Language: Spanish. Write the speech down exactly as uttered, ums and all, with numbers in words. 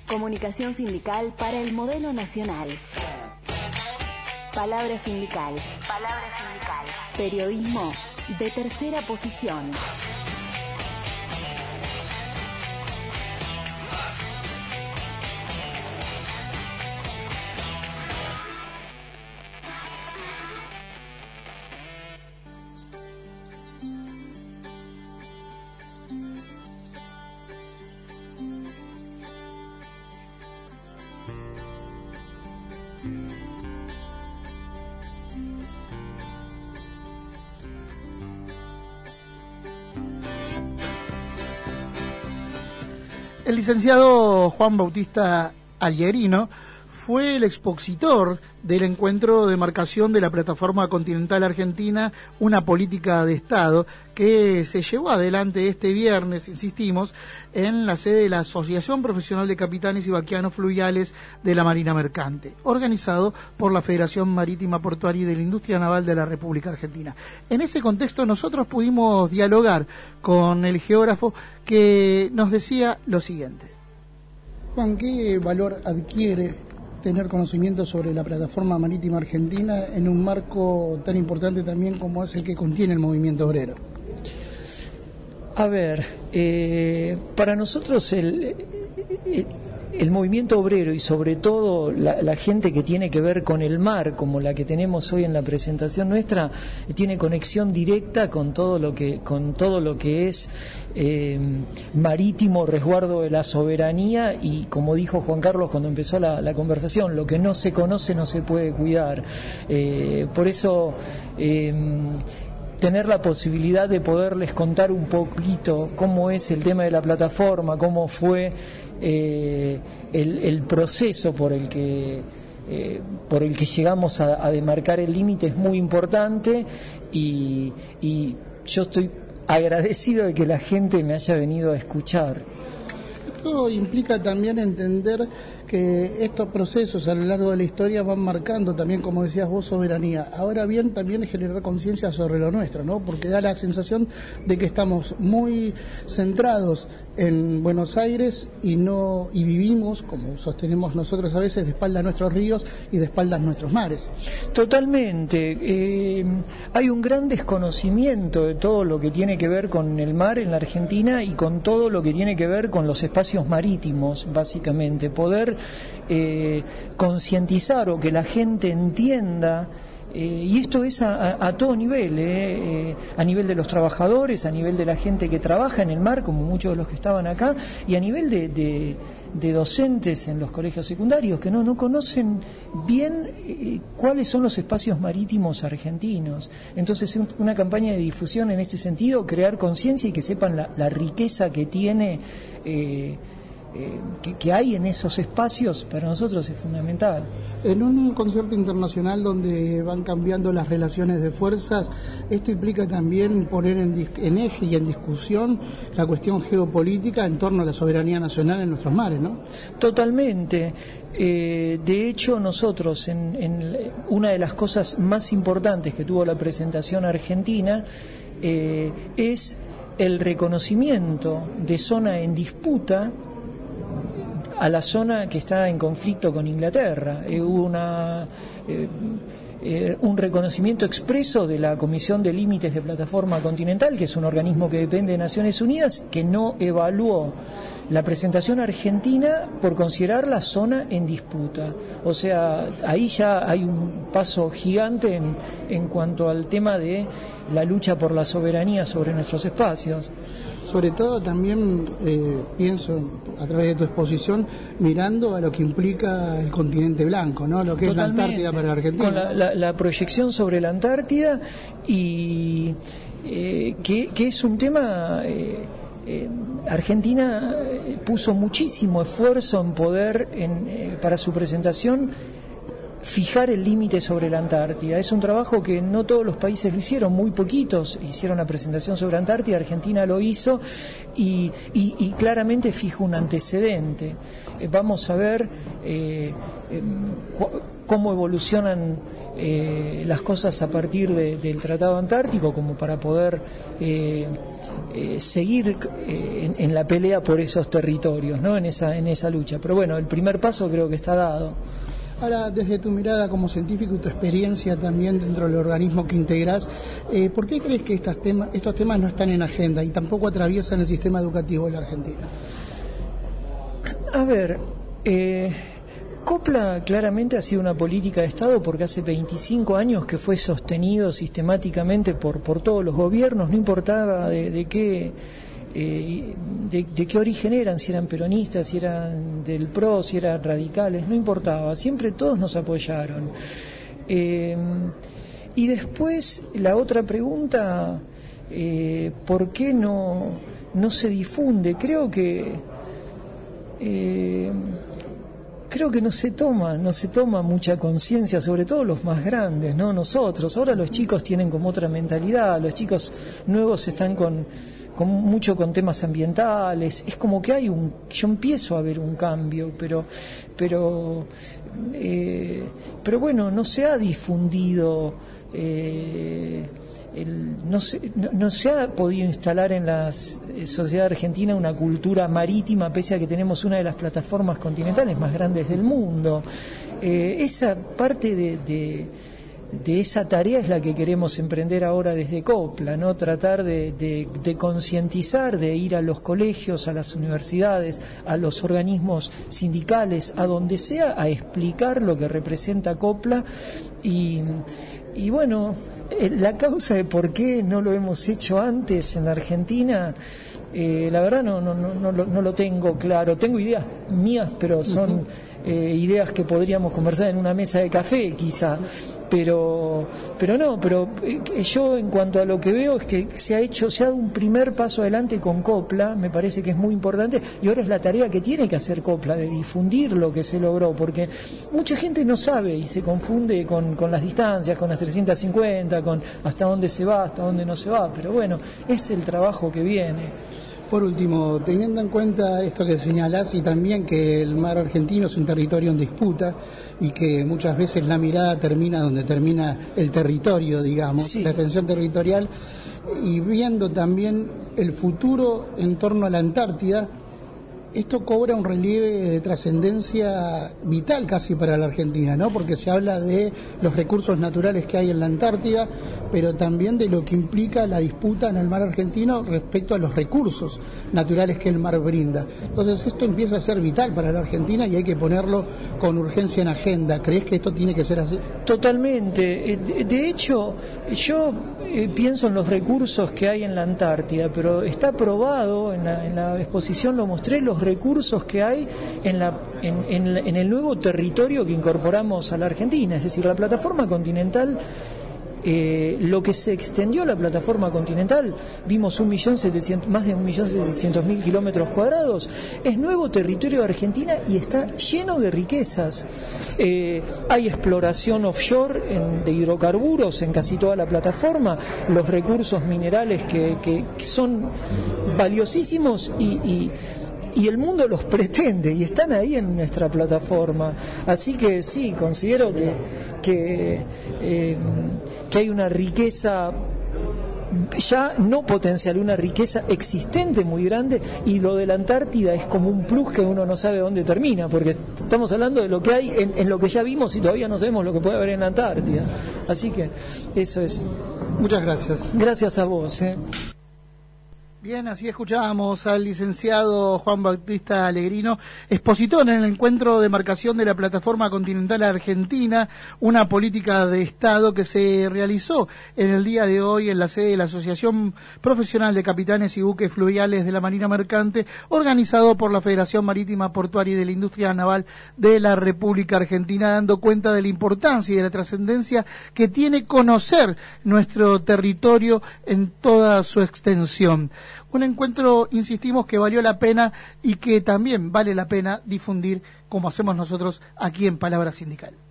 Comunicación sindical para el modelo nacional. Palabra sindical. Palabra sindical. Periodismo de tercera posición. El licenciado Juan Bautista Algerino fue el expositor del encuentro de marcación de la Plataforma Continental Argentina, una política de Estado, que se llevó adelante este viernes, insistimos, en la sede de la Asociación Profesional de Capitanes y Vaquianos Fluviales de la Marina Mercante, organizado por la Federación Marítima Portuaria y de la Industria Naval de la República Argentina. En ese contexto nosotros pudimos dialogar con el geógrafo, que nos decía lo siguiente. Juan, ¿qué valor adquiere tener conocimiento sobre la Plataforma Marítima Argentina en un marco tan importante también como es el que contiene el movimiento obrero? A ver, eh, para nosotros el, el, el movimiento obrero y sobre todo la, la gente que tiene que ver con el mar, como la que tenemos hoy en la presentación nuestra, tiene conexión directa con todo lo que, con todo lo que es eh, marítimo, resguardo de la soberanía y, como dijo Juan Carlos cuando empezó la, la conversación, lo que no se conoce no se puede cuidar. Eh, por eso eh, tener la posibilidad de poderles contar un poquito cómo es el tema de la plataforma, cómo fue eh, el, el proceso por el que eh, por el que llegamos a, a demarcar el límite es muy importante y, y yo estoy agradecido de que la gente me haya venido a escuchar. Esto implica también entender que estos procesos a lo largo de la historia van marcando también, como decías vos, soberanía. Ahora bien, también generar conciencia sobre lo nuestro, ¿no? Porque da la sensación de que estamos muy centrados en Buenos Aires y no y vivimos, como sostenemos nosotros a veces, de espaldas a nuestros ríos y de espaldas a nuestros mares. Totalmente. Eh, hay un gran desconocimiento de todo lo que tiene que ver con el mar en la Argentina y con todo lo que tiene que ver con los espacios marítimos, básicamente. Poder eh, concientizar o que la gente entienda. Eh, y esto es a, a, a todo nivel, eh, eh, a nivel de los trabajadores, a nivel de la gente que trabaja en el mar, como muchos de los que estaban acá, y a nivel de, de, de docentes en los colegios secundarios, que no, no conocen bien eh, cuáles son los espacios marítimos argentinos. Entonces, una campaña de difusión en este sentido, crear conciencia y que sepan la, la riqueza que tiene eh, Eh, que, que hay en esos espacios, para nosotros es fundamental. En un concierto internacional donde van cambiando las relaciones de fuerzas, esto implica también poner en, en eje y en discusión la cuestión geopolítica en torno a la soberanía nacional en nuestros mares, ¿no? Totalmente. Eh, de hecho, nosotros, en, en una de las cosas más importantes que tuvo la presentación argentina, eh, es el reconocimiento de zona en disputa a la zona que está en conflicto con Inglaterra. Eh, hubo una, eh, eh, un reconocimiento expreso de la Comisión de Límites de Plataforma Continental, que es un organismo que depende de Naciones Unidas, que no evaluó la presentación argentina por considerar la zona en disputa. O sea, ahí ya hay un paso gigante en, en cuanto al tema de la lucha por la soberanía sobre nuestros espacios. Sobre todo también eh, pienso a través de tu exposición mirando a lo que implica el continente blanco, ¿no? Lo que Totalmente. Es la Antártida para Argentina. Con la, la, la proyección sobre la Antártida y eh, que, que es un tema. Eh, eh, Argentina puso muchísimo esfuerzo en poder en, eh, para su presentación fijar el límite sobre la Antártida. Es un trabajo que no todos los países lo hicieron, muy poquitos hicieron la presentación sobre Antártida, Argentina lo hizo y, y, y claramente fijó un antecedente. Eh, vamos a ver eh, eh, cu- cómo evolucionan eh, las cosas a partir de, del Tratado Antártico como para poder eh, eh, seguir eh, en, en la pelea por esos territorios, ¿no? En esa, en esa lucha. Pero bueno, el primer paso creo que está dado. Ahora, desde tu mirada como científico y tu experiencia también dentro del organismo que integrás, eh, ¿por qué crees que estos temas, estos temas no están en agenda y tampoco atraviesan el sistema educativo de la Argentina? A ver, eh, Copla claramente ha sido una política de Estado porque hace veinticinco años que fue sostenido sistemáticamente por, por todos los gobiernos, no importaba de, de qué... Eh, de, de qué origen eran, si eran peronistas, si eran del P R O, si eran radicales, no importaba, siempre todos nos apoyaron. Eh, y después la otra pregunta, eh, ¿por qué no, no se difunde? Creo que eh, creo que no se toma, no se toma mucha conciencia, sobre todo los más grandes, ¿no? Nosotros, ahora los chicos tienen como otra mentalidad, los chicos nuevos están con con mucho con temas ambientales, es como que hay un, yo empiezo a ver un cambio, pero pero eh, pero bueno, no se ha difundido, eh, el, no, se, no, no se ha podido instalar en la sociedad argentina una cultura marítima, pese a que tenemos una de las plataformas continentales más grandes del mundo. Eh, esa parte de, de de esa tarea es la que queremos emprender ahora desde Copla, ¿no? Tratar de, de, de concientizar, de ir a los colegios, a las universidades, a los organismos sindicales, a donde sea, a explicar lo que representa Copla y, y bueno, la causa de por qué no lo hemos hecho antes en la Argentina, eh, la verdad no, no, no, no, lo, no lo tengo claro. Tengo ideas mías, pero son uh-huh. eh, ideas que podríamos conversar en una mesa de café, quizá. Pero, pero no, pero eh, yo en cuanto a lo que veo es que se ha hecho, se ha dado un primer paso adelante con Copla, me parece que es muy importante, y ahora es la tarea que tiene que hacer Copla, de difundir lo que se logró, porque mucha gente no sabe y se confunde con, con las distancias, con las trescientas cincuenta, con hasta dónde se va, hasta dónde no se va, pero bueno, es el trabajo que viene. Por último, teniendo en cuenta esto que señalás y también que el mar argentino es un territorio en disputa y que muchas veces la mirada termina donde termina el territorio, digamos, sí. La extensión territorial, y viendo también el futuro en torno a la Antártida, esto cobra un relieve de trascendencia vital casi para la Argentina, ¿no? Porque se habla de los recursos naturales que hay en la Antártida, pero también de lo que implica la disputa en el mar argentino respecto a los recursos naturales que el mar brinda. Entonces esto empieza a ser vital para la Argentina y hay que ponerlo con urgencia en agenda. ¿Crees que esto tiene que ser así? Totalmente. De hecho, yo pienso en los recursos que hay en la Antártida, pero está probado, en la, en la exposición lo mostré, los recursos que hay en, la, en, en, en el nuevo territorio que incorporamos a la Argentina, es decir, la plataforma continental. Eh, lo que se extendió la plataforma continental, vimos un millón setecientos, más de un millón setecientos mil kilómetros cuadrados, es nuevo territorio de Argentina y está lleno de riquezas. Eh, hay exploración offshore en, de hidrocarburos en casi toda la plataforma, los recursos minerales que, que, que son valiosísimos y, y y el mundo los pretende y están ahí en nuestra plataforma, así que sí, considero que que, eh, que hay una riqueza ya no potencial, una riqueza existente muy grande, y lo de la Antártida es como un plus que uno no sabe dónde termina, porque estamos hablando de lo que hay en, en lo que ya vimos y todavía no sabemos lo que puede haber en la Antártida, así que eso es. Muchas gracias. Gracias a vos. ¿eh? Bien, así escuchábamos al licenciado Juan Bautista Alegrino, expositor en el encuentro de marcación de la Plataforma Continental Argentina, una política de Estado que se realizó en el día de hoy en la sede de la Asociación Profesional de Capitanes y Buques Fluviales de la Marina Mercante, organizado por la Federación Marítima Portuaria y de la Industria Naval de la República Argentina, dando cuenta de la importancia y de la trascendencia que tiene conocer nuestro territorio en toda su extensión. Un encuentro, insistimos, que valió la pena y que también vale la pena difundir como hacemos nosotros aquí en Palabra Sindical.